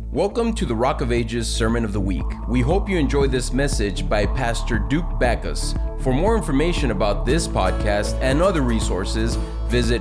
Welcome to the Rock of Ages Sermon of the Week. We hope you enjoy this message by Pastor Duke Backus. For more information about this podcast and other resources, visit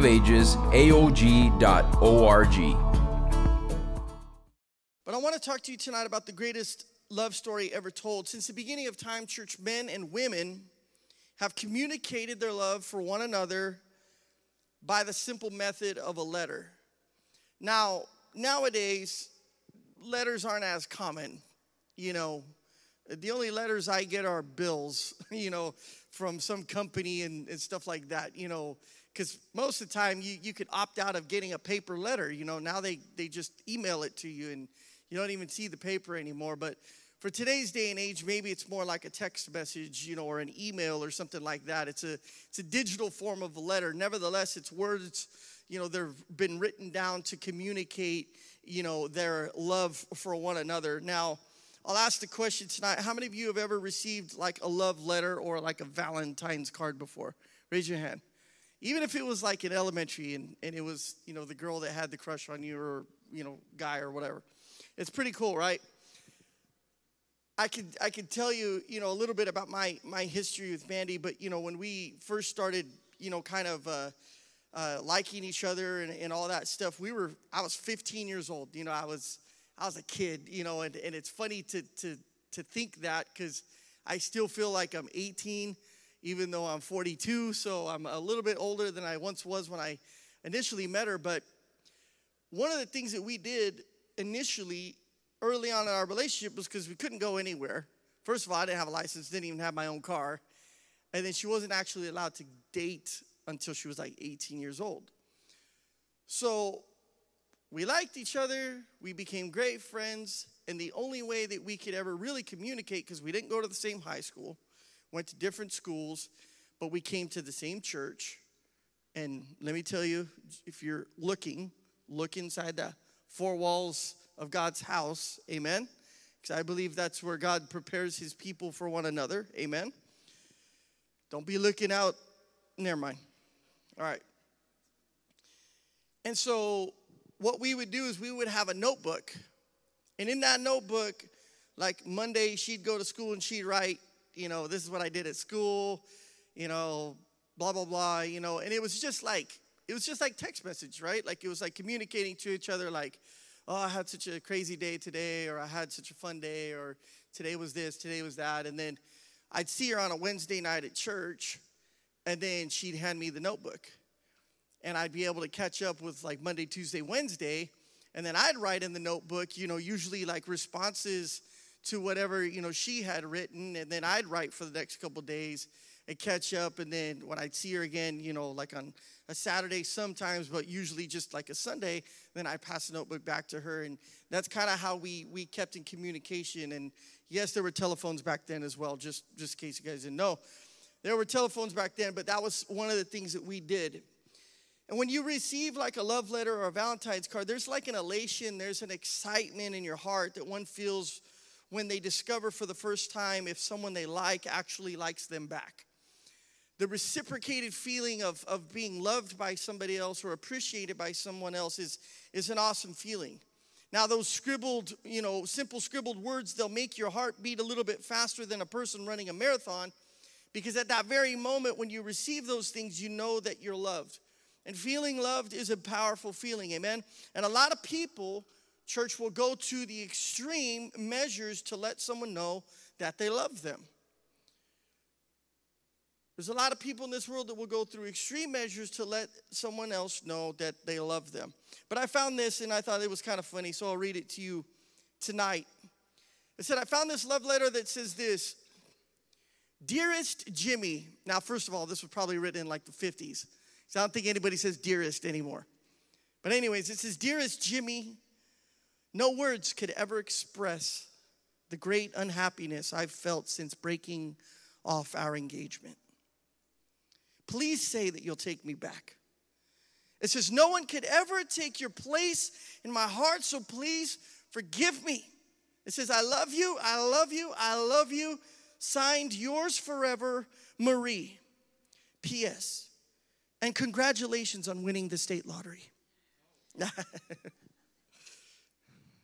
rockofagesaog.org. But I want to talk to you tonight about the greatest love story ever told. Since the beginning of time, church men and women have communicated their love for one another by the simple method of a letter. Now, nowadays, letters aren't as common. The only letters I get are bills, from some company and stuff like that, because most of the time you could opt out of getting a paper letter. Now they just email it to you and you don't even see the paper anymore. But for today's day and age, maybe it's more like a text message, or an email or something like that. It's a digital form of a letter. Nevertheless, it's words, they've been written down to communicate, their love for one another. Now, I'll ask the question tonight, how many of you have ever received like a love letter or like a Valentine's card before? Raise your hand. Even if it was like in elementary and it was, the girl that had the crush on you or, guy or whatever. It's pretty cool, right? I could tell you, a little bit about my history with Mandy, but, when we first started, liking each other and all that stuff, I was 15 years old. I was a kid, and it's funny to think that because I still feel like I'm 18, even though I'm 42, so I'm a little bit older than I once was when I initially met her. But one of the things that we did initially, early on in our relationship, was because we couldn't go anywhere. First of all, I didn't have a license, didn't even have my own car, and then she wasn't actually allowed to date until she was like 18 years old. So we liked each other, we became great friends, and the only way that we could ever really communicate, because we didn't go to the same high school, went to different schools, but we came to the same church. And let me tell you, if you're look inside the four walls of God's house, amen? Because I believe that's where God prepares his people for one another, amen? Don't be looking out, never mind. All right. And so what we would do is we would have a notebook. And in that notebook, like Monday, she'd go to school and she'd write, this is what I did at school, blah, blah, blah, and it was just like text message, right? Like it was like communicating to each other like, oh, I had such a crazy day today, or I had such a fun day, or today was this, today was that. And then I'd see her on a Wednesday night at church, and then she'd hand me the notebook. And I'd be able to catch up with like Monday, Tuesday, Wednesday. And then I'd write in the notebook, usually like responses to whatever, she had written. And then I'd write for the next couple of days and catch up. And then when I'd see her again, like on a Saturday sometimes, but usually just like a Sunday, then I'd pass the notebook back to her. And that's kind of how we kept in communication. And yes, there were telephones back then as well, just in case you guys didn't know. There were telephones back then, but that was one of the things that we did. And when you receive like a love letter or a Valentine's card, there's like an elation, there's an excitement in your heart that one feels when they discover for the first time if someone they like actually likes them back. The reciprocated feeling of being loved by somebody else or appreciated by someone else is an awesome feeling. Now, those scribbled, simple scribbled words, they'll make your heart beat a little bit faster than a person running a marathon, because at that very moment when you receive those things, you know that you're loved. And feeling loved is a powerful feeling, amen? And a lot of people, church, will go to the extreme measures to let someone know that they love them. There's a lot of people in this world that will go through extreme measures to let someone else know that they love them. But I found this, and I thought it was kind of funny, so I'll read it to you tonight. It said, I found this love letter that says this: Dearest Jimmy. Now, first of all, this was probably written in like the 50s. So I don't think anybody says dearest anymore. But anyways, it says, Dearest Jimmy, no words could ever express the great unhappiness I've felt since breaking off our engagement. Please say that you'll take me back. It says, no one could ever take your place in my heart, so please forgive me. It says, I love you, I love you, I love you. Signed, yours forever, Marie. P.S. And congratulations on winning the state lottery.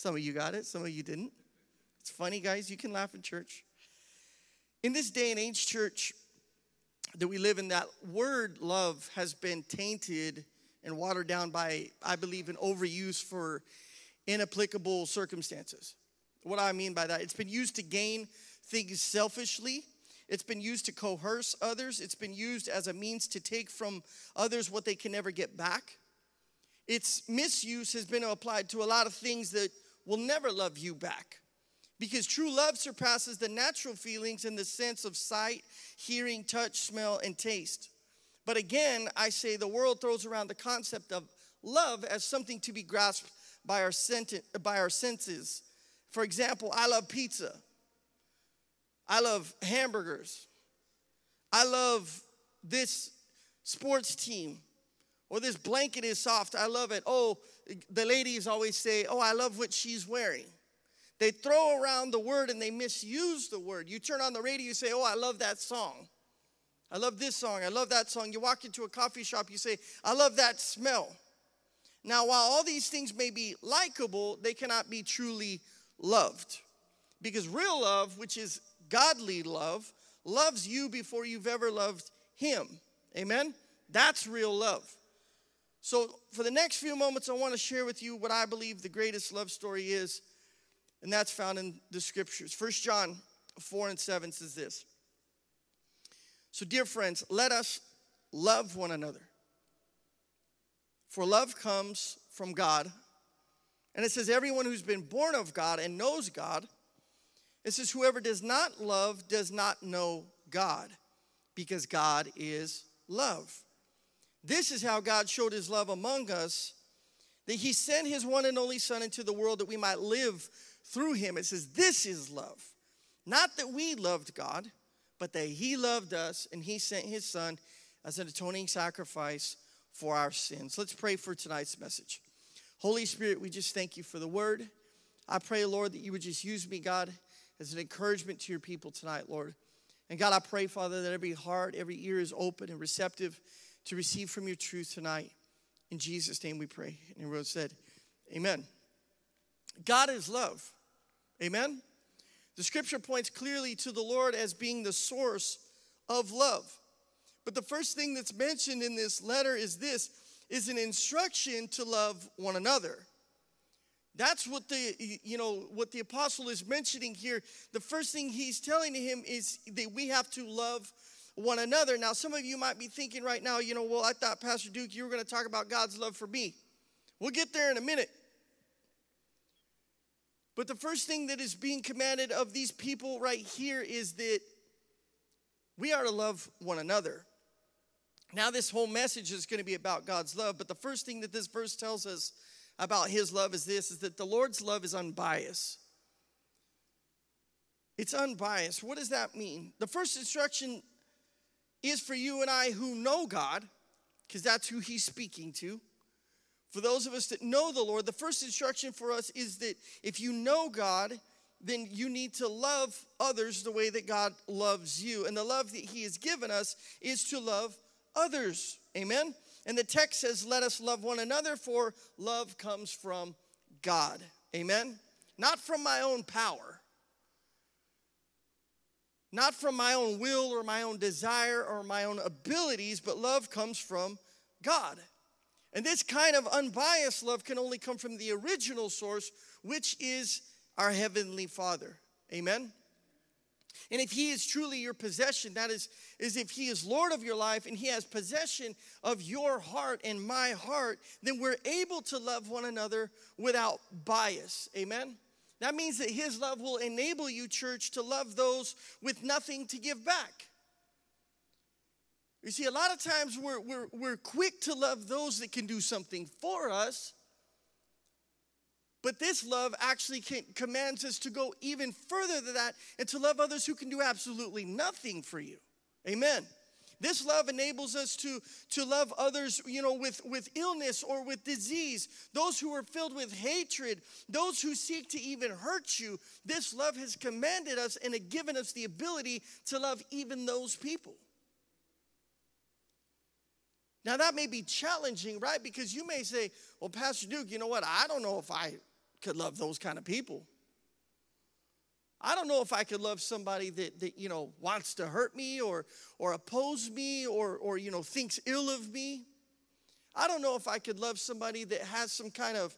Some of you got it, some of you didn't. It's funny, guys. You can laugh in church. In this day and age, church, that we live in, that word love has been tainted and watered down by, I believe, an overuse for inapplicable circumstances. What do I mean by that? It's been used to gain things selfishly. It's been used to coerce others. It's been used as a means to take from others what they can never get back. Its misuse has been applied to a lot of things that will never love you back. Because true love surpasses the natural feelings in the sense of sight, hearing, touch, smell, and taste. But again, I say the world throws around the concept of love as something to be grasped by our senses. For example, I love pizza. I love hamburgers. I love this sports team. Or this blanket is soft. I love it. Oh, the ladies always say, oh, I love what she's wearing. They throw around the word and they misuse the word. You turn on the radio, you say, oh, I love that song. I love this song. I love that song. You walk into a coffee shop, you say, I love that smell. Now, while all these things may be likable, they cannot be truly loved. Because real love, which is godly love, loves you before you've ever loved him. Amen? That's real love. So for the next few moments, I want to share with you what I believe the greatest love story is. And that's found in the scriptures. 1 John 4:7 says this. So dear friends, let us love one another. For love comes from God. And it says everyone who's been born of God and knows God. It says whoever does not love does not know God, because God is love. This is how God showed his love among us, that he sent his one and only Son into the world that we might live through him. It says this is love. Not that we loved God, but that he loved us and he sent his Son as an atoning sacrifice for our sins. Let's pray for tonight's message. Holy Spirit, we just thank you for the word. I pray, Lord, that you would just use me, God, as an encouragement to your people tonight, Lord. And God, I pray, Father, that every heart, every ear is open and receptive to receive from your truth tonight. In Jesus' name we pray. And everyone said, amen. God is love. Amen. The scripture points clearly to the Lord as being the source of love. But the first thing that's mentioned in this letter is this, is an instruction to love one another. That's what the apostle is mentioning here. The first thing he's telling him is that we have to love one another. Now, some of you might be thinking right now, well, I thought, Pastor Duke, you were going to talk about God's love for me. We'll get there in a minute. But the first thing that is being commanded of these people right here is that we are to love one another. Now, this whole message is going to be about God's love, but the first thing that this verse tells us about his love is this, is that the Lord's love is unbiased. It's unbiased. What does that mean? The first instruction is for you and I who know God, because that's who he's speaking to. For those of us that know the Lord, the first instruction for us is that if you know God, then you need to love others the way that God loves you. And the love that he has given us is to love others. Amen? And the text says, let us love one another, for love comes from God. Amen? Not from my own power. Not from my own will or my own desire or my own abilities, but love comes from God. And this kind of unbiased love can only come from the original source, which is our Heavenly Father. Amen? And if he is truly your possession, that is if he is Lord of your life and he has possession of your heart and my heart, then we're able to love one another without bias. Amen? That means that his love will enable you, church, to love those with nothing to give back. You see, a lot of times we're quick to love those that can do something for us. But this love actually commands us to go even further than that and to love others who can do absolutely nothing for you. Amen. This love enables us to love others, with illness or with disease. Those who are filled with hatred, those who seek to even hurt you. This love has commanded us and given us the ability to love even those people. Now, that may be challenging, right? Because you may say, well, Pastor Duke, you know what? I don't know if I could love those kind of people. I don't know if I could love somebody that wants to hurt me or oppose me or thinks ill of me. I don't know if I could love somebody that has some kind of,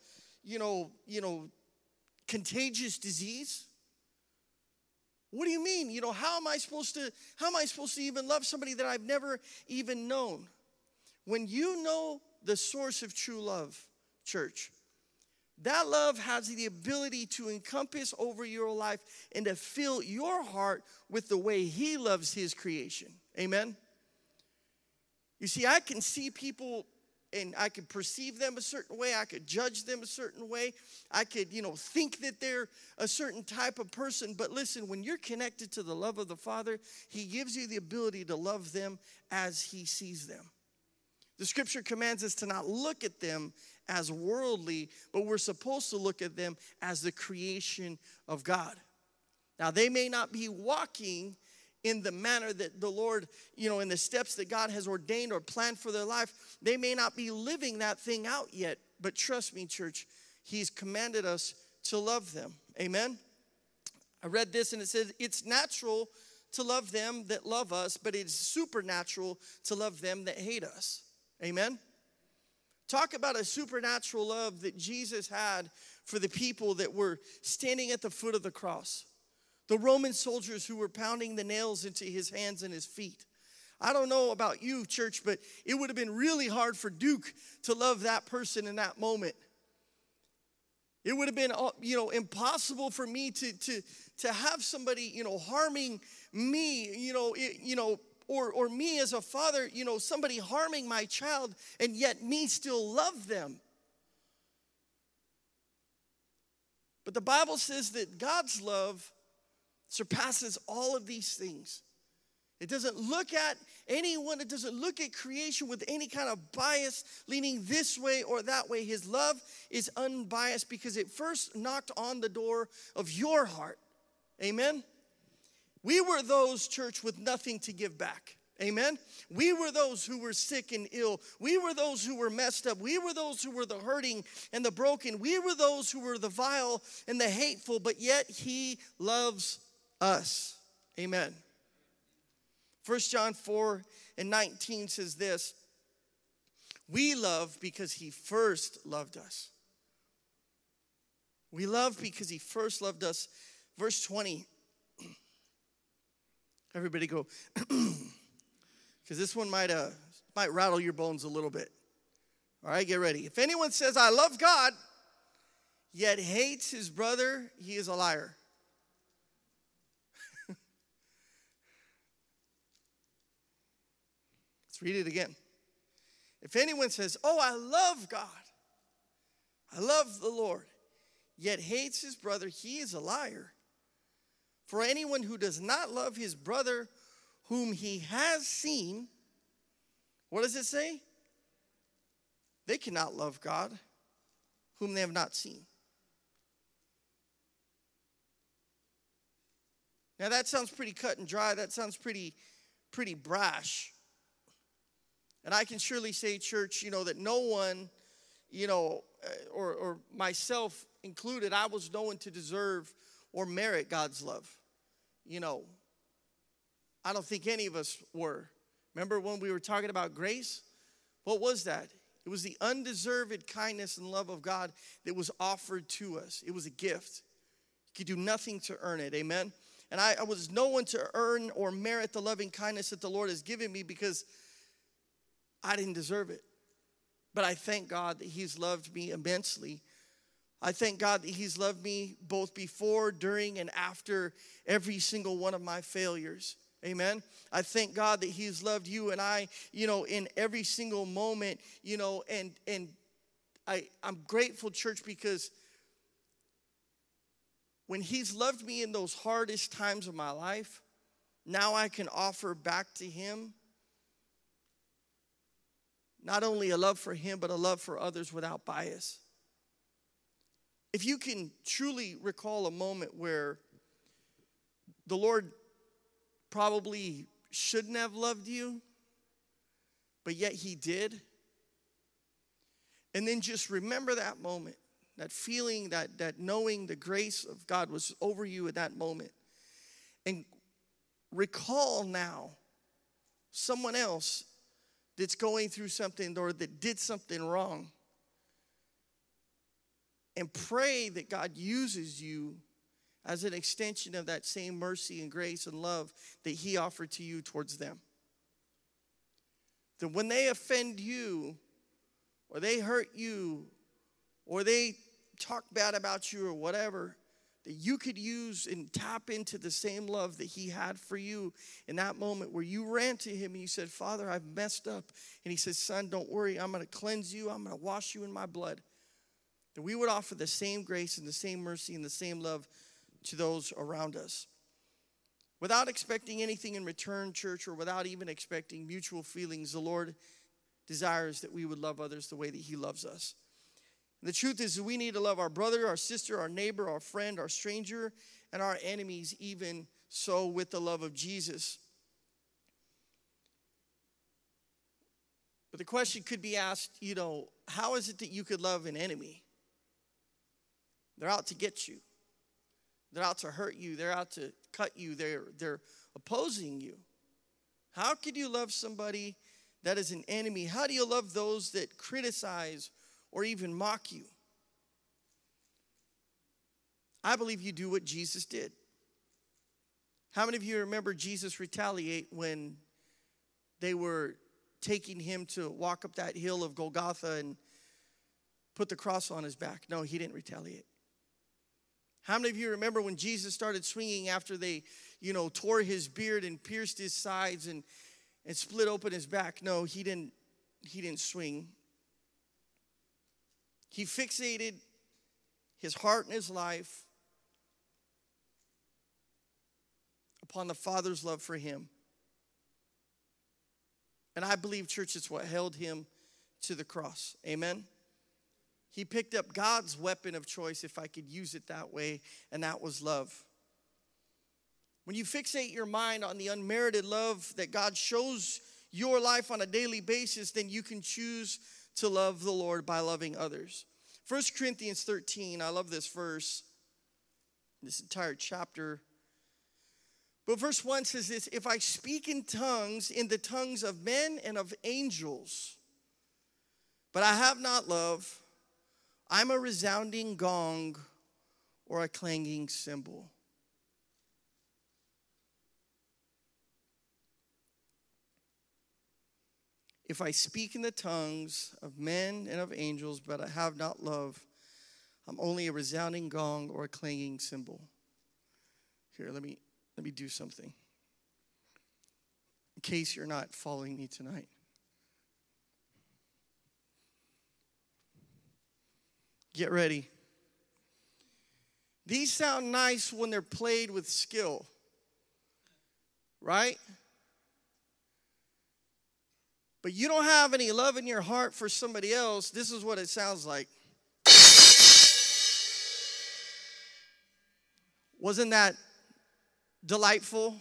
contagious disease. What do you mean? How am I supposed to even love somebody that I've never even known? When you know the source of true love, church, that love has the ability to encompass over your life and to fill your heart with the way he loves his creation. Amen? You see, I can see people and I could perceive them a certain way. I could judge them a certain way. I could, think that they're a certain type of person. But listen, when you're connected to the love of the Father, he gives you the ability to love them as he sees them. The scripture commands us to not look at them as worldly, but we're supposed to look at them as the creation of God. Now, they may not be walking in the manner that the Lord, in the steps that God has ordained or planned for their life. They may not be living that thing out yet, but trust me, church, he's commanded us to love them. Amen? I read this and it says, it's natural to love them that love us, but it's supernatural to love them that hate us. Amen? Talk about a supernatural love that Jesus had for the people that were standing at the foot of the cross. The Roman soldiers who were pounding the nails into his hands and his feet. I don't know about you, church, but it would have been really hard for Duke to love that person in that moment. It would have been, impossible for me to have somebody, harming me, or me as a father, somebody harming my child, and yet me still love them. But the Bible says that God's love surpasses all of these things. It doesn't look at anyone. It doesn't look at creation with any kind of bias leaning this way or that way. His love is unbiased because it first knocked on the door of your heart. Amen? We were those, church, with nothing to give back. Amen? We were those who were sick and ill. We were those who were messed up. We were those who were the hurting and the broken. We were those who were the vile and the hateful, but yet he loves us. Amen. 1 John 4:19 says this, we love because he first loved us. We love because he first loved us. Verse 20. Everybody go, because this one might rattle your bones a little bit. All right, get ready. If anyone says, I love God, yet hates his brother, he is a liar. Let's read it again. If anyone says, oh, I love God, I love the Lord, yet hates his brother, he is a liar. For anyone who does not love his brother whom he has seen, what does it say? They cannot love God whom they have not seen. Now that sounds pretty cut and dry. That sounds pretty brash. And I can surely say, church, that no one, or myself included, I was no one to deserve or merit God's love. I don't think any of us were. Remember when we were talking about grace? What was that? It was the undeserved kindness and love of God that was offered to us. It was a gift. You could do nothing to earn it. Amen? And I was no one to earn or merit the loving kindness that the Lord has given me because I didn't deserve it. But I thank God that he's loved me immensely. I thank God that he's loved me both before, during, and after every single one of my failures. Amen. I thank God that he's loved you and I, in every single moment, and I'm grateful, church, because when he's loved me in those hardest times of my life, now I can offer back to him not only a love for him, but a love for others without bias. If you can truly recall a moment where the Lord probably shouldn't have loved you, but yet he did, and then just remember that moment. that feeling, that knowing the grace of God was over you at that moment. And recall now someone else that's going through something or that did something wrong. And pray that God uses you as an extension of that same mercy and grace and love that he offered to you towards them. That when they offend you, or they hurt you, or they talk bad about you or whatever, that you could use and tap into the same love that he had for you in that moment where you ran to him and you said, Father, I've messed up. And he says, son, don't worry, I'm going to cleanse you. I'm going to wash you in my blood. That we would offer the same grace and the same mercy and the same love to those around us. Without expecting anything in return, church, or without even expecting mutual feelings, the Lord desires that we would love others the way that he loves us. The truth is that we need to love our brother, our sister, our neighbor, our friend, our stranger, and our enemies, even so with the love of Jesus. But the question could be asked, how is it that you could love an enemy? They're out to get you. They're out to hurt you. They're out to cut you. They're opposing you. How could you love somebody that is an enemy? How do you love those that criticize or even mock you? I believe you do what Jesus did. How many of you remember Jesus retaliate when they were taking him to walk up that hill of Golgotha and put the cross on his back? No, he didn't retaliate. How many of you remember when Jesus started swinging after they, tore his beard and pierced his sides and split open his back? No, he didn't swing. He fixated his heart and his life upon the Father's love for him. And I believe, church, it's what held him to the cross. Amen? He picked up God's weapon of choice, if I could use it that way, and that was love. When you fixate your mind on the unmerited love that God shows your life on a daily basis, then you can choose to love the Lord by loving others. 1 Corinthians 13, I love this verse, this entire chapter. But verse 1 says this, if I speak in tongues, in the tongues of men and of angels, but I have not love, I'm a resounding gong or a clanging cymbal. If I speak in the tongues of men and of angels, but I have not love, I'm only a resounding gong or a clanging cymbal. Here, let me do something. In case you're not following me tonight. Get ready. These sound nice when they're played with skill, right? But you don't have any love in your heart for somebody else. This is what it sounds like. Wasn't that delightful?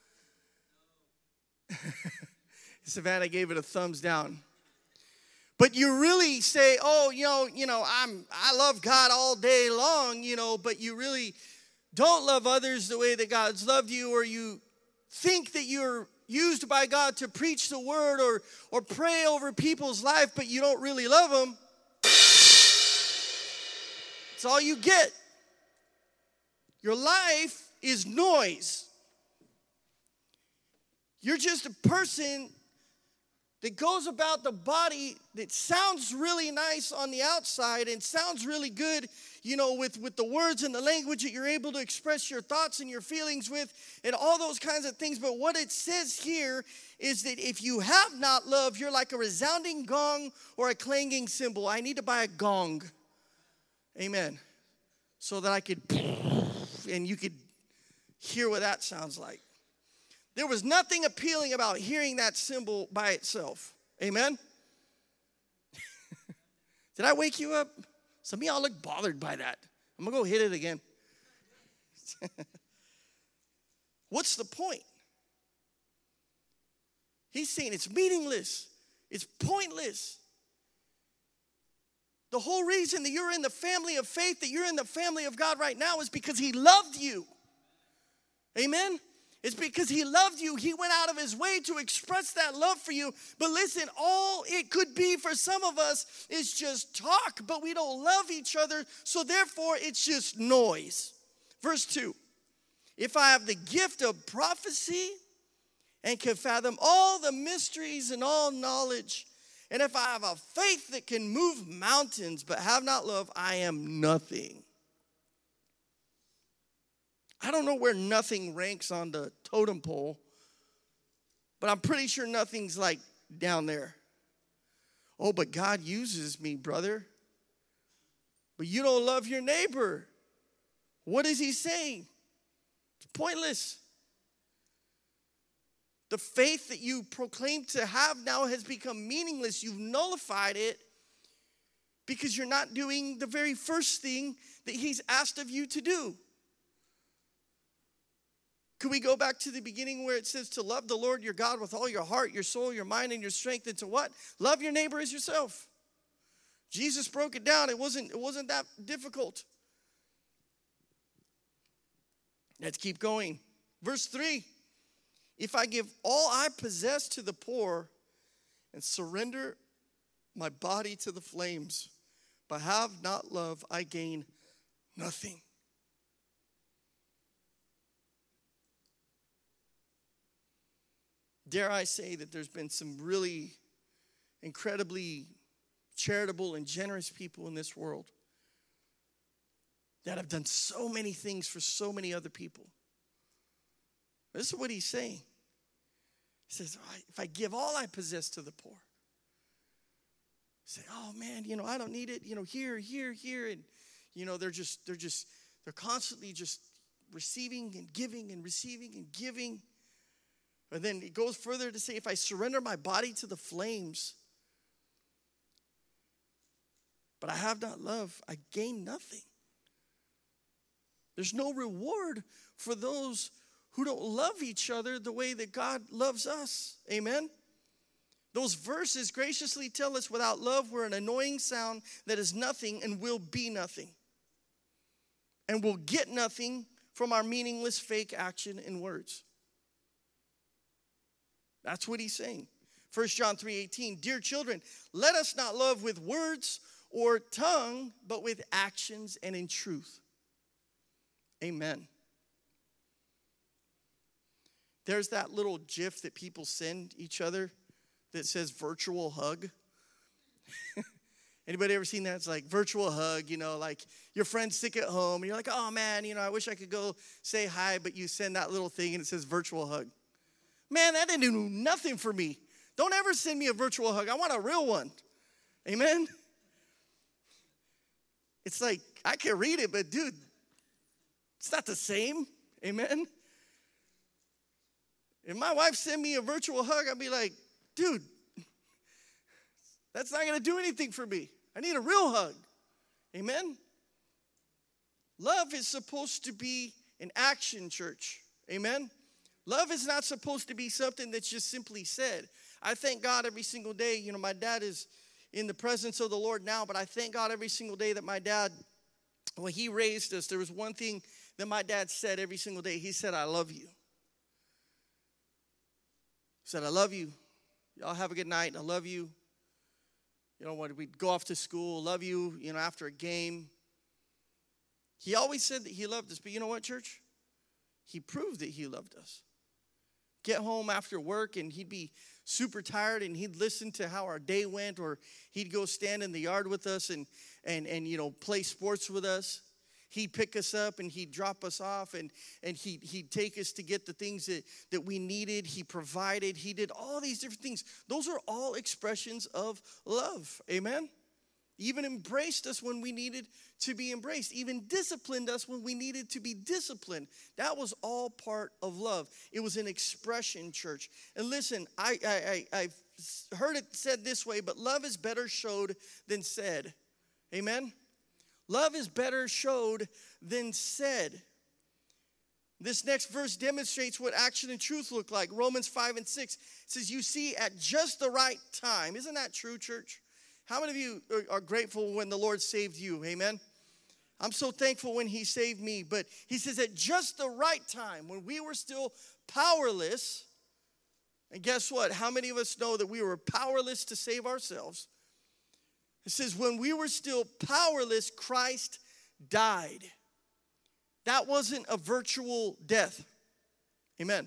Savannah gave it a thumbs down. But you really say, I love God all day long, but you really don't love others the way that God's loved you, or you think that you're used by God to preach the word or pray over people's life, but you don't really love them. It's all you get. Your life is noise. You're just a person that goes about the body that sounds really nice on the outside and sounds really good, with the words and the language that you're able to express your thoughts and your feelings with and all those kinds of things. But what it says here is that if you have not love, you're like a resounding gong or a clanging cymbal. I need to buy a gong. Amen. So that I could, and you could hear what that sounds like. There was nothing appealing about hearing that cymbal by itself. Amen? Did I wake you up? Some of y'all look bothered by that. I'm going to go hit it again. What's the point? He's saying it's meaningless. It's pointless. The whole reason that you're in the family of faith, that you're in the family of God right now, is because he loved you. Amen? It's because he loved you. He went out of his way to express that love for you. But listen, all it could be for some of us is just talk, but we don't love each other, so therefore it's just noise. Verse 2, if I have the gift of prophecy and can fathom all the mysteries and all knowledge, and if I have a faith that can move mountains but have not love, I am nothing. I don't know where nothing ranks on the totem pole, but I'm pretty sure nothing's like down there. Oh, but God uses me, brother. But you don't love your neighbor. What is he saying? It's pointless. The faith that you proclaim to have now has become meaningless. You've nullified it because you're not doing the very first thing that he's asked of you to do. Could we go back to the beginning where it says to love the Lord your God with all your heart, your soul, your mind, and your strength, and to what? Love your neighbor as yourself. Jesus broke it down. It wasn't that difficult. Let's keep going. Verse 3. If I give all I possess to the poor and surrender my body to the flames, but have not love, I gain nothing. Dare I say that there's been some really incredibly charitable and generous people in this world that have done so many things for so many other people. This is what he's saying. He says, if I give all I possess to the poor, say, oh man, I don't need it, here, and they're constantly just receiving and giving and receiving and giving. And then it goes further to say, if I surrender my body to the flames, but I have not love, I gain nothing. There's no reward for those who don't love each other the way that God loves us. Amen? Those verses graciously tell us without love, we're an annoying sound that is nothing and will be nothing. And will get nothing from our meaningless fake action and words. That's what he's saying. 1 John 3:18, dear children, let us not love with words or tongue, but with actions and in truth. Amen. There's that little GIF that people send each other that says virtual hug. Anybody ever seen that? It's like virtual hug, like your friend's sick at home. And you're like, oh man, I wish I could go say hi, but you send that little thing and it says virtual hug. Man, that didn't do nothing for me. Don't ever send me a virtual hug. I want a real one. Amen? It's like, I can read it, but dude, it's not the same. Amen? If my wife sent me a virtual hug, I'd be like, dude, that's not going to do anything for me. I need a real hug. Amen? Love is supposed to be an action, church. Amen? Love is not supposed to be something that's just simply said. I thank God every single day. My dad is in the presence of the Lord now, but I thank God every single day that my dad, when he raised us, there was one thing that my dad said every single day. He said, I love you. He said, I love you. Y'all have a good night. I love you. When we'd go off to school, love you, after a game. He always said that he loved us. But you know what, church? He proved that he loved us. Get home after work and he'd be super tired and he'd listen to how our day went, or he'd go stand in the yard with us and play sports with us. He'd pick us up and he'd drop us off and he'd take us to get the things that we needed. He provided. He did all these different things. Those are all expressions of love. Amen? Even embraced us when we needed to be embraced. Even disciplined us when we needed to be disciplined. That was all part of love. It was an expression, church. And listen, I've heard it said this way, but love is better showed than said. Amen? Love is better showed than said. This next verse demonstrates what action and truth look like. Romans 5:6 says, you see, at just the right time. Isn't that true, church? How many of you are grateful when the Lord saved you? Amen. I'm so thankful when he saved me. But he says at just the right time, when we were still powerless, and guess what? How many of us know that we were powerless to save ourselves? It says when we were still powerless, Christ died. That wasn't a virtual death. Amen.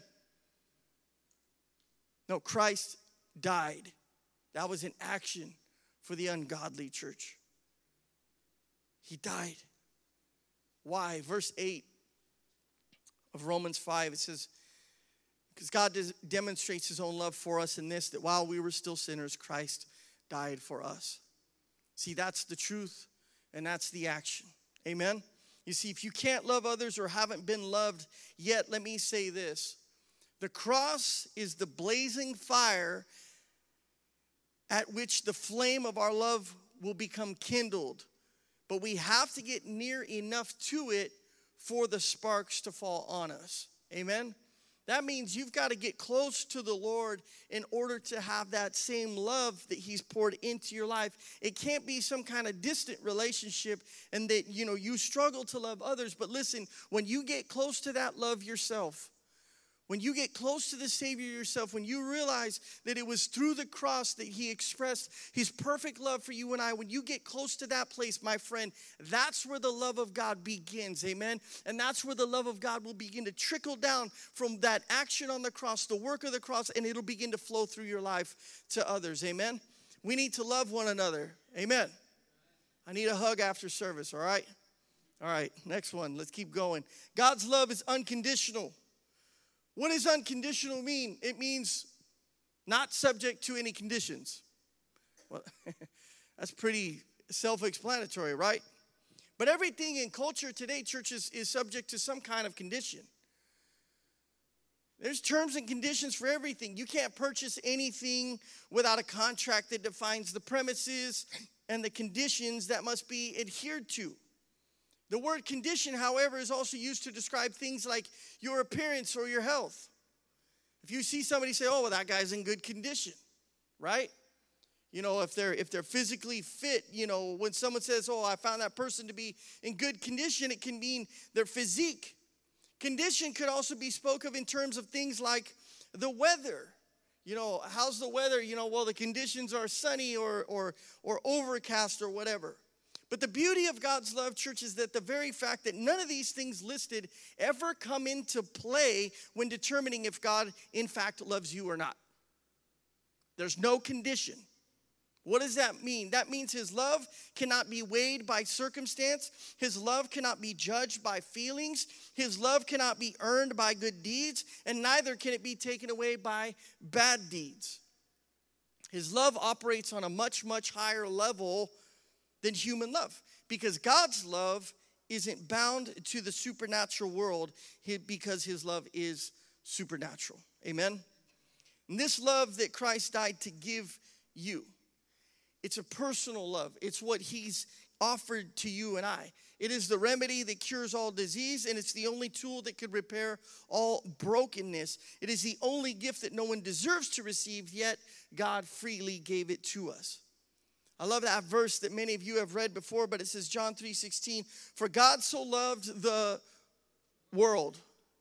No, Christ died. That was an action for the ungodly, church. He died. Why? Verse 8 of Romans 5, it says, because God demonstrates his own love for us in this, that while we were still sinners, Christ died for us. See, that's the truth, and that's the action. Amen? You see, if you can't love others or haven't been loved yet, let me say this. The cross is the blazing fire at which the flame of our love will become kindled. But we have to get near enough to it for the sparks to fall on us. Amen? That means you've got to get close to the Lord in order to have that same love that he's poured into your life. It can't be some kind of distant relationship and that, you struggle to love others. But listen, when you get close to that love yourself, when you get close to the Savior yourself, when you realize that it was through the cross that he expressed his perfect love for you and I, when you get close to that place, my friend, that's where the love of God begins, amen? And that's where the love of God will begin to trickle down from that action on the cross, the work of the cross, and it'll begin to flow through your life to others, amen? We need to love one another, amen? I need a hug after service, all right? All right, next one, let's keep going. God's love is unconditional. What does unconditional mean? It means not subject to any conditions. Well, that's pretty self-explanatory, right? But everything in culture today, churches, is subject to some kind of condition. There's terms and conditions for everything. You can't purchase anything without a contract that defines the premises and the conditions that must be adhered to. The word condition, however, is also used to describe things like your appearance or your health. If you see somebody say, oh, well, that guy's in good condition, right? If they're physically fit, when someone says, oh, I found that person to be in good condition, it can mean their physique. Condition could also be spoken of in terms of things like the weather. How's the weather? Well, the conditions are sunny or overcast or whatever. But the beauty of God's love, church, is that the very fact that none of these things listed ever come into play when determining if God, in fact, loves you or not. There's no condition. What does that mean? That means his love cannot be weighed by circumstance. His love cannot be judged by feelings. His love cannot be earned by good deeds, and neither can it be taken away by bad deeds. His love operates on a much, much higher level than human love, because God's love isn't bound to the supernatural world because his love is supernatural. Amen? And this love that Christ died to give you, it's a personal love. It's what he's offered to you and I. It is the remedy that cures all disease, and it's the only tool that could repair all brokenness. It is the only gift that no one deserves to receive, yet God freely gave it to us. I love that verse that many of you have read before, but it says, John 3:16, for God so loved the world.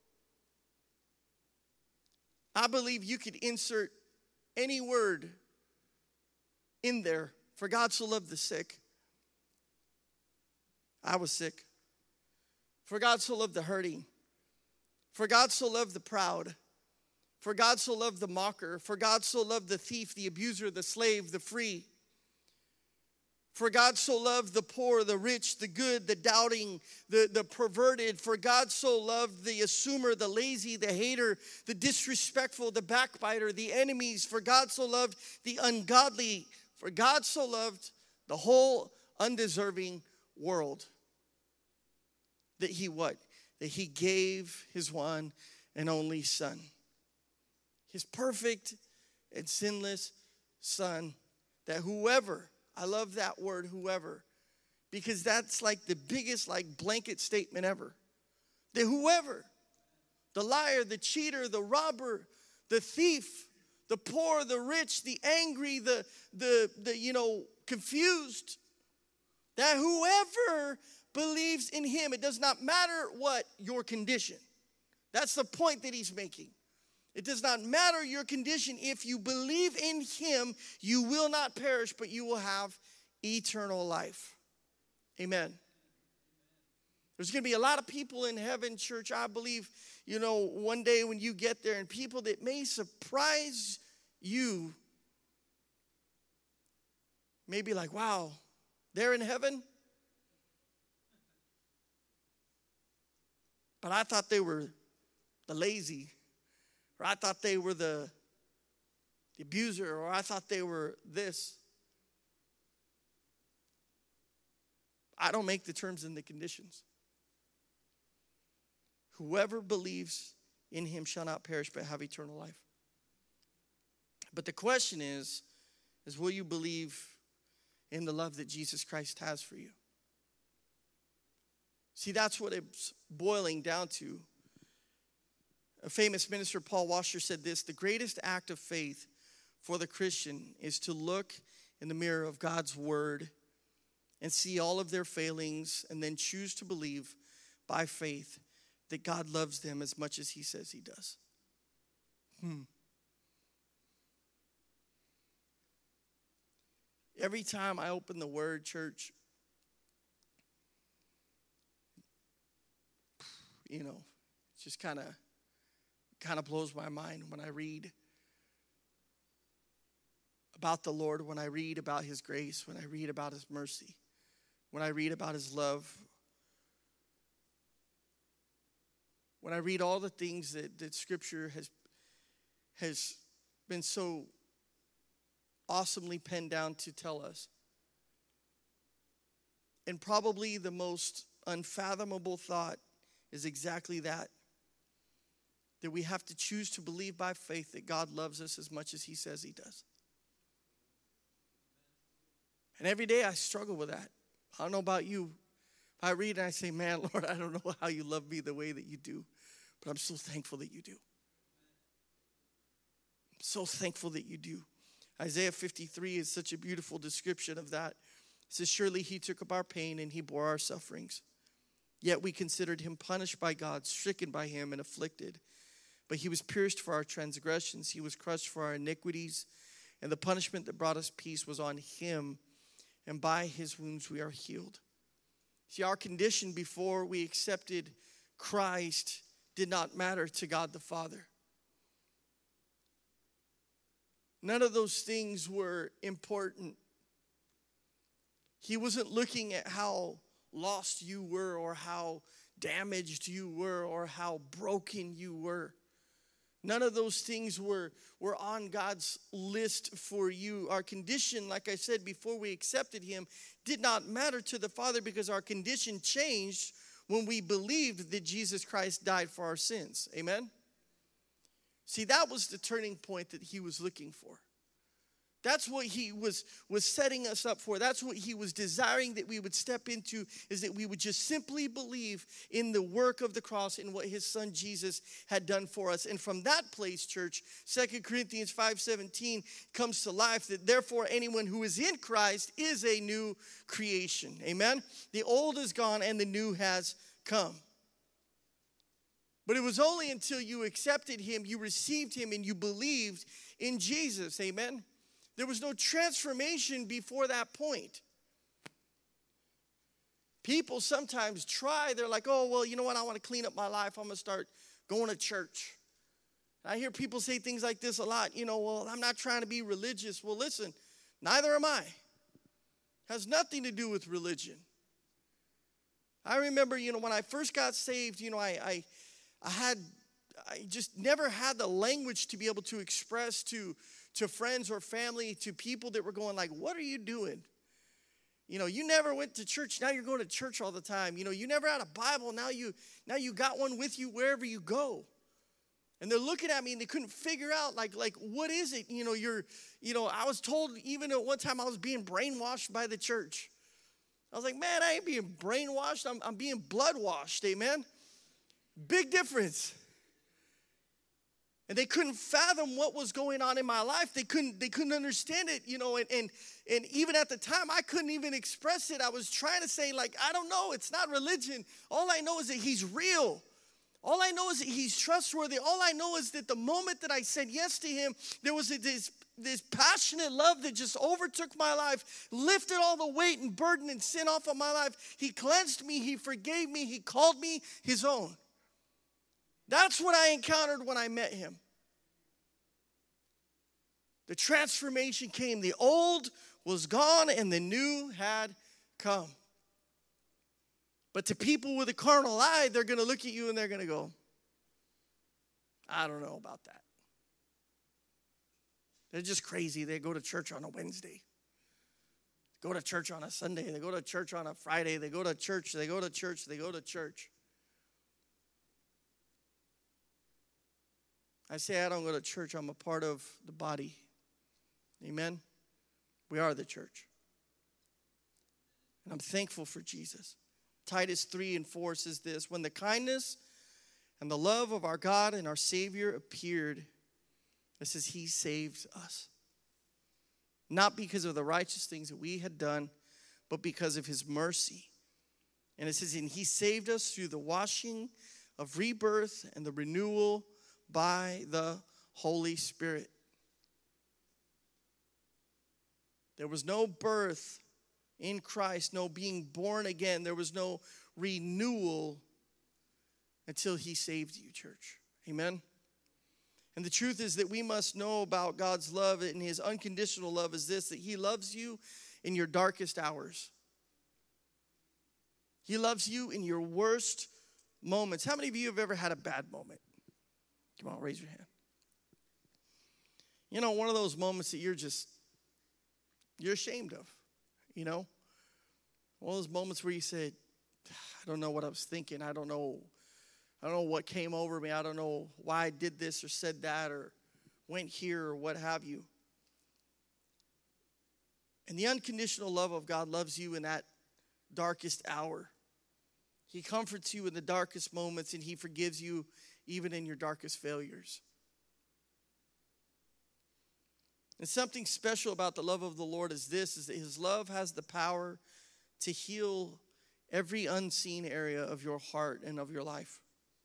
I believe you could insert any word in there. For God so loved the sick. I was sick. For God so loved the hurting. For God so loved the proud. For God so loved the mocker. For God so loved the thief, the abuser, the slave, the free. For God so loved the poor, the rich, the good, the doubting, the perverted. For God so loved the assumer, the lazy, the hater, the disrespectful, the backbiter, the enemies. For God so loved the ungodly. For God so loved the whole undeserving world. That he what? That he gave his one and only son. His perfect and sinless son. That whoever, I love that word, whoever, because that's like the biggest blanket statement ever. That whoever, the liar, the cheater, the robber, the thief, the poor, the rich, the angry, the confused. That whoever believes in him, it does not matter what your condition. That's the point that he's making. It does not matter your condition. If you believe in him, you will not perish, but you will have eternal life. Amen. There's going to be a lot of people in heaven, church, I believe, one day when you get there, and people that may surprise you, may be like, wow, they're in heaven? But I thought they were the lazy, or I thought they were the abuser, or I thought they were this. I don't make the terms and the conditions. Whoever believes in him shall not perish but have eternal life. But the question is will you believe in the love that Jesus Christ has for you? See, that's what it's boiling down to. A famous minister, Paul Washer, said this: the greatest act of faith for the Christian is to look in the mirror of God's word and see all of their failings and then choose to believe by faith that God loves them as much as he says he does. Every time I open the word, church, it just kind of blows my mind when I read about the Lord, when I read about his grace, when I read about his mercy, when I read about his love, when I read all the things that Scripture has been so awesomely penned down to tell us. And probably the most unfathomable thought is exactly that we have to choose to believe by faith that God loves us as much as he says he does. And every day I struggle with that. I don't know about you. I read and I say, man, Lord, I don't know how you love me the way that you do, but I'm so thankful that you do. I'm so thankful that you do. Isaiah 53 is such a beautiful description of that. It says, surely he took up our pain and he bore our sufferings. Yet we considered him punished by God, stricken by him and afflicted. But he was pierced for our transgressions. He was crushed for our iniquities. And the punishment that brought us peace was on him. And by his wounds we are healed. See, our condition before we accepted Christ did not matter to God the Father. None of those things were important. He wasn't looking at how lost you were or how damaged you were or how broken you were. None of those things were on God's list for you. Our condition, like I said, before we accepted him, did not matter to the Father because our condition changed when we believed that Jesus Christ died for our sins. Amen? See, that was the turning point that he was looking for. That's what he was setting us up for. That's what he was desiring that we would step into, is that we would just simply believe in the work of the cross and what his son Jesus had done for us. And from that place, church, 2 Corinthians 5:17 comes to life, that therefore anyone who is in Christ is a new creation. Amen? The old is gone and the new has come. But it was only until you accepted him, you received him, and you believed in Jesus. Amen? There was no transformation before that point. People sometimes try. They're like, oh, well, you know what? I want to clean up my life. I'm going to start going to church. I hear people say things like this a lot. Well, I'm not trying to be religious. Well, listen, neither am I. It has nothing to do with religion. I remember, when I first got saved, I just never had the language to be able to express to friends or family, to people that were going like, what are you doing? You never went to church. Now you're going to church all the time. You never had a Bible. Now you got one with you wherever you go. And they're looking at me and they couldn't figure out like what is it? I was told even at one time I was being brainwashed by the church. I was like, man, I ain't being brainwashed. I'm being blood washed. Amen. Big difference. And they couldn't fathom what was going on in my life. They couldn't understand it, and even at the time, I couldn't even express it. I was trying to say, like, I don't know, it's not religion. All I know is that he's real. All I know is that he's trustworthy. All I know is that the moment that I said yes to him, there was this passionate love that just overtook my life, lifted all the weight and burden and sin off of my life. He cleansed me. He forgave me. He called me his own. That's what I encountered when I met him. The transformation came. The old was gone and the new had come. But to people with a carnal eye, they're going to look at you and they're going to go, I don't know about that. They're just crazy. They go to church on a Wednesday. Go to church on a Sunday. They go to church on a Friday. They go to church. They go to church. They go to church. I say I don't go to church. I'm a part of the body. Amen? We are the church. And I'm thankful for Jesus. Titus 3:4 says this, when the kindness and the love of our God and our Savior appeared, it says he saved us. Not because of the righteous things that we had done, but because of his mercy. And it says, and he saved us through the washing of rebirth and the renewal by the Holy Spirit. There was no birth in Christ, no being born again. There was no renewal until he saved you, church. Amen? And the truth is that we must know about God's love, and his unconditional love is this, that he loves you in your darkest hours. He loves you in your worst moments. How many of you have ever had a bad moment? Come on, raise your hand. You know, one of those moments that you're ashamed of, One of those moments where you said, I don't know what I was thinking. I don't know what came over me. I don't know why I did this or said that or went here or what have you. And the unconditional love of God loves you in that darkest hour. He comforts you in the darkest moments, and he forgives you even in your darkest failures. And something special about the love of the Lord is this, is that his love has the power to heal every unseen area of your heart and of your life.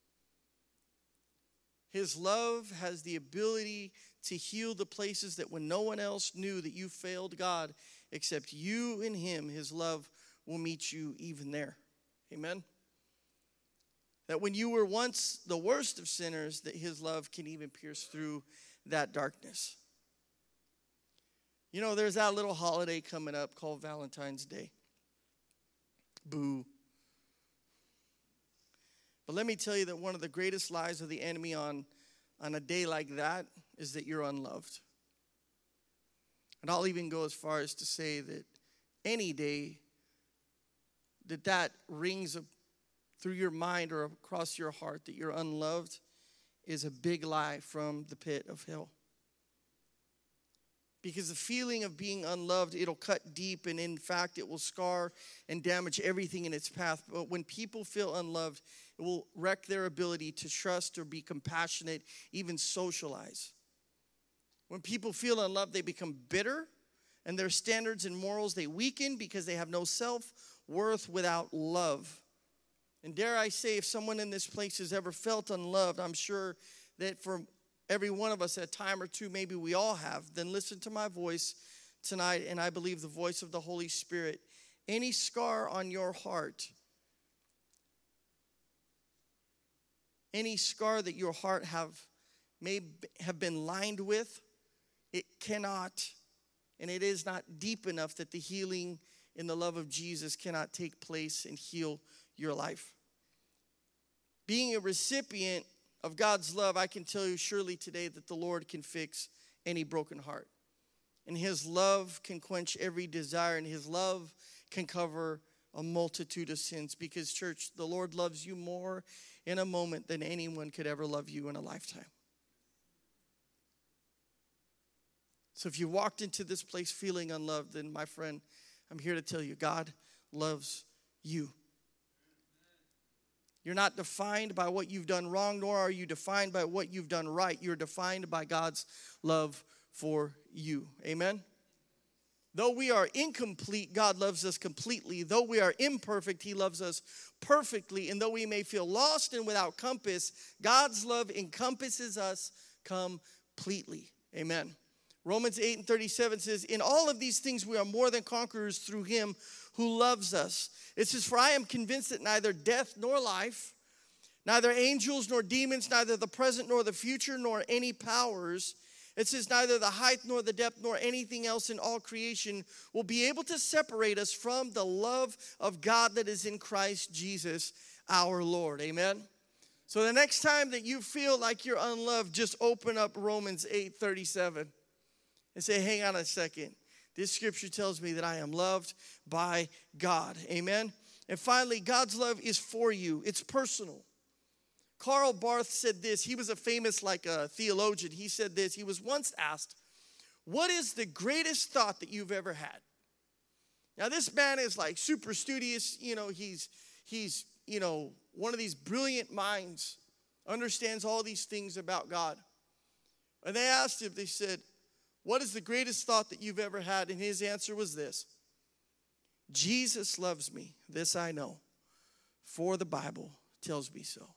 His love has the ability to heal the places that when no one else knew that you failed God except you and him, his love will meet you even there. Amen? That when you were once the worst of sinners, that his love can even pierce through that darkness. There's that little holiday coming up called Valentine's Day. Boo. But let me tell you that one of the greatest lies of the enemy on a day like that is that you're unloved. And I'll even go as far as to say that any day that rings through your mind or across your heart that you're unloved is a big lie from the pit of hell. Because the feeling of being unloved, it'll cut deep, and in fact, it will scar and damage everything in its path. But when people feel unloved, it will wreck their ability to trust or be compassionate, even socialize. When people feel unloved, they become bitter, and their standards and morals, they weaken because they have no self-worth without love. And dare I say, if someone in this place has ever felt unloved, I'm sure that for every one of us at a time or two, maybe we all have, then listen to my voice tonight, and I believe the voice of the Holy Spirit. Any scar on your heart, any scar that your heart may have been lined with, it cannot, and it is not deep enough that the healing in the love of Jesus cannot take place and heal your life. Being a recipient of God's love, I can tell you surely today that the Lord can fix any broken heart. And his love can quench every desire, and his love can cover a multitude of sins. Because, church, the Lord loves you more in a moment than anyone could ever love you in a lifetime. So if you walked into this place feeling unloved, then my friend, I'm here to tell you, God loves you. You're not defined by what you've done wrong, nor are you defined by what you've done right. You're defined by God's love for you. Amen? Though we are incomplete, God loves us completely. Though we are imperfect, He loves us perfectly. And though we may feel lost and without compass, God's love encompasses us completely. Amen. Romans 8:37 says, in all of these things we are more than conquerors through Him who loves us. It says, for I am convinced that neither death nor life, neither angels nor demons, neither the present nor the future, nor any powers, it says neither the height nor the depth nor anything else in all creation will be able to separate us from the love of God that is in Christ Jesus our Lord. Amen. So the next time that you feel like you're unloved, just open up Romans 8:37 and say, hang on a second. This scripture tells me that I am loved by God. Amen. And finally, God's love is for you. It's personal. Karl Barth said this. He was a famous theologian. He said this. He was once asked, what is the greatest thought that you've ever had? Now, this man is like super studious. You know, he's one of these brilliant minds, understands all these things about God. And they asked him, they said, what is the greatest thought that you've ever had? And his answer was this: Jesus loves me. This I know, for the Bible tells me so.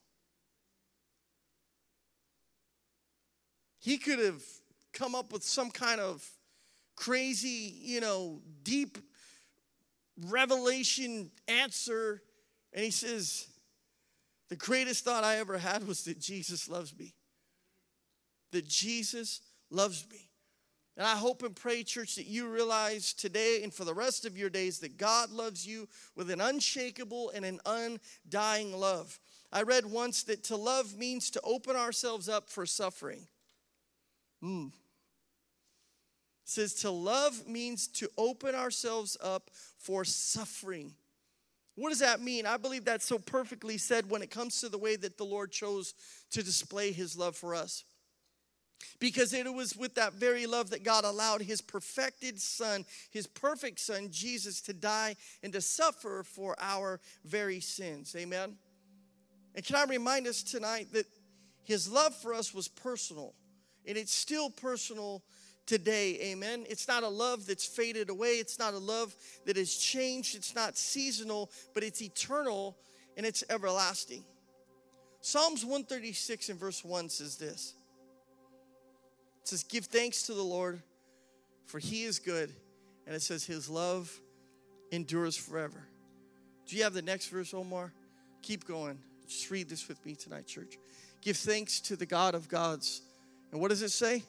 He could have come up with some kind of crazy, deep revelation answer. And he says, the greatest thought I ever had was that Jesus loves me. That Jesus loves me. And I hope and pray, church, that you realize today and for the rest of your days that God loves you with an unshakable and an undying love. I read once that to love means to open ourselves up for suffering. It says to love means to open ourselves up for suffering. What does that mean? I believe that's so perfectly said when it comes to the way that the Lord chose to display His love for us. Because it was with that very love that God allowed His perfected Son, His perfect Son, Jesus, to die and to suffer for our very sins. Amen? And can I remind us tonight that His love for us was personal. And it's still personal today, amen? It's not a love that's faded away. It's not a love that has changed. It's not seasonal, but it's eternal and it's everlasting. Psalms 136 and verse 1 says this. It says, give thanks to the Lord, for He is good. And it says, His love endures forever. Do you have the next verse, Omar? Keep going. Just read this with me tonight, church. Give thanks to the God of gods. And what does it say?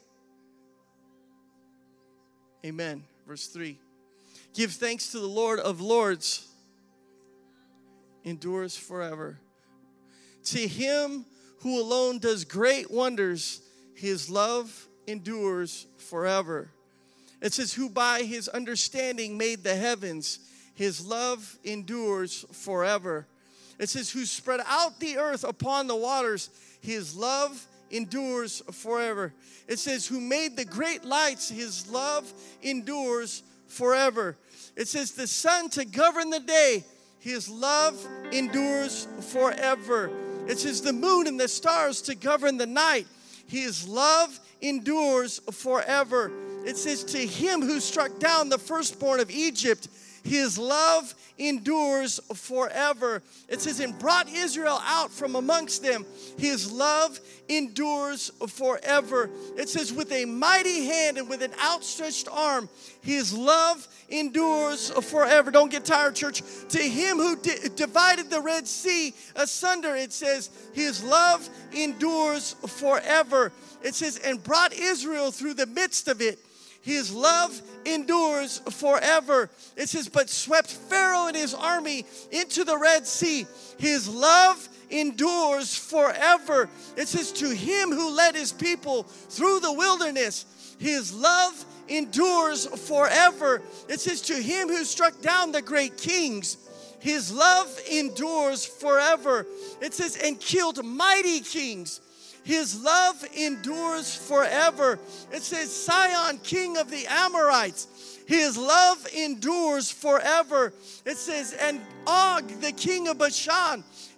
Amen. Verse 3. Give thanks to the Lord of lords. Endures forever. To Him who alone does great wonders, His love endures forever. It says, who by His understanding made the heavens, His love endures forever. It says, who spread out the earth upon the waters, His love endures forever. It says, who made the great lights, His love endures forever. It says, the sun to govern the day, His love endures forever. It says, the moon and the stars to govern the night, His love endures forever. It says, to Him who struck down the firstborn of Egypt, His love endures forever. It says, and brought Israel out from amongst them, His love endures forever. It says, with a mighty hand and with an outstretched arm, His love endures forever. Don't get tired, church. To Him who divided the Red Sea asunder, it says, His love endures forever. It says, and brought Israel through the midst of it, His love endures forever. It says, but swept Pharaoh and his army into the Red Sea. His love endures forever. It says, to Him who led His people through the wilderness, His love endures forever. It says, to Him who struck down the great kings, His love endures forever. It says, and killed mighty kings, His love endures forever. It says, Sihon, king of the Amorites, His love endures forever. It says, and Og, the king of Bashan,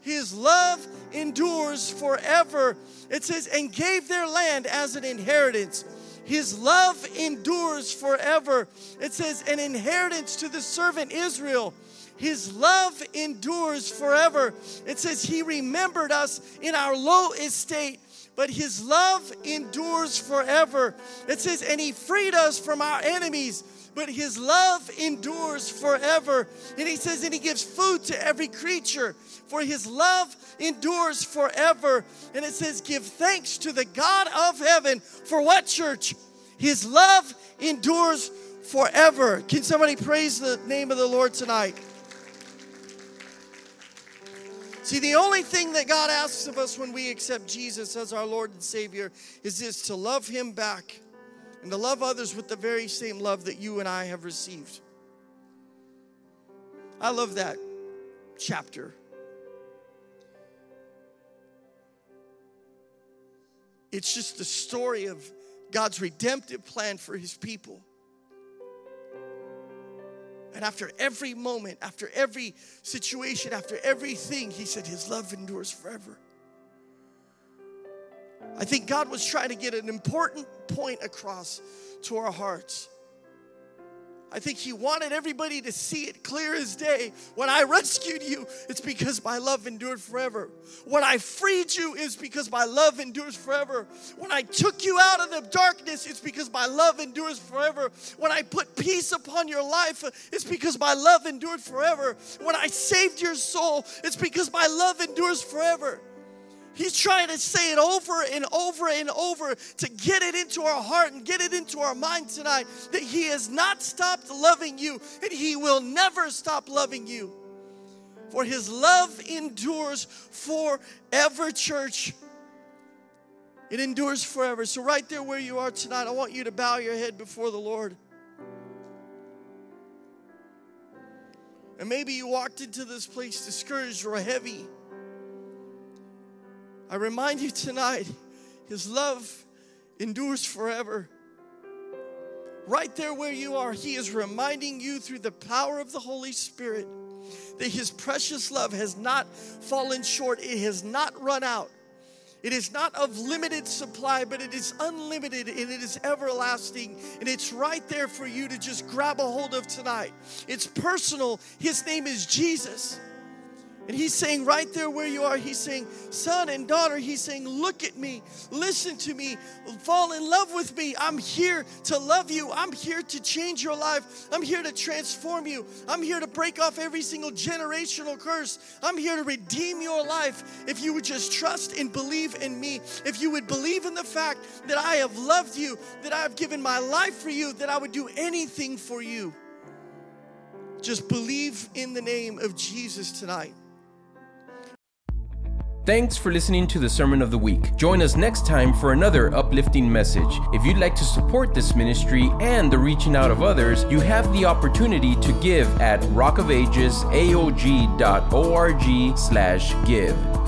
His love endures forever. It says, and gave their land as an inheritance. His love endures forever. It says, an inheritance to the servant Israel. His love endures forever. It says, he remembered us in our low estate, but his love endures forever. It says, and he freed us from our enemies, but his love endures forever. And he says, and he gives food to every creature, for his love endures forever. And it says, give thanks to the God of heaven. For what, church? His love endures forever. Can somebody praise the name of the Lord tonight? See, the only thing that God asks of us when we accept Jesus as our Lord and Savior is this, to love him back and to love others with the very same love that you and I have received. I love that chapter. It's just the story of God's redemptive plan for his people. And after every moment, after every situation, after everything, he said his love endures forever. I think God was trying to get an important point across to our hearts. I think he wanted everybody to see it clear as day. When I rescued you, it's because my love endured forever. When I freed you, it's because my love endures forever. When I took you out of the darkness, it's because my love endures forever. When I put peace upon your life, it's because my love endured forever. When I saved your soul, it's because my love endures forever. He's trying to say it over and over and over to get it into our heart and get it into our mind tonight that he has not stopped loving you and he will never stop loving you. For his love endures forever, church. It endures forever. So right there where you are tonight, I want you to bow your head before the Lord. And maybe you walked into this place discouraged or heavy. I remind you tonight, his love endures forever. Right there where you are, he is reminding you through the power of the Holy Spirit that his precious love has not fallen short. It has not run out. It is not of limited supply, but it is unlimited and it is everlasting. And it's right there for you to just grab a hold of tonight. It's personal. His name is Jesus. And he's saying right there where you are, he's saying, son and daughter, he's saying, look at me, listen to me, fall in love with me. I'm here to love you. I'm here to change your life. I'm here to transform you. I'm here to break off every single generational curse. I'm here to redeem your life. If you would just trust and believe in me, if you would believe in the fact that I have loved you, that I have given my life for you, that I would do anything for you. Just believe in the name of Jesus tonight. Thanks for listening to the Sermon of the Week. Join us next time for another uplifting message. If you'd like to support this ministry and the reaching out of others, you have the opportunity to give at rockofagesaog.org/give.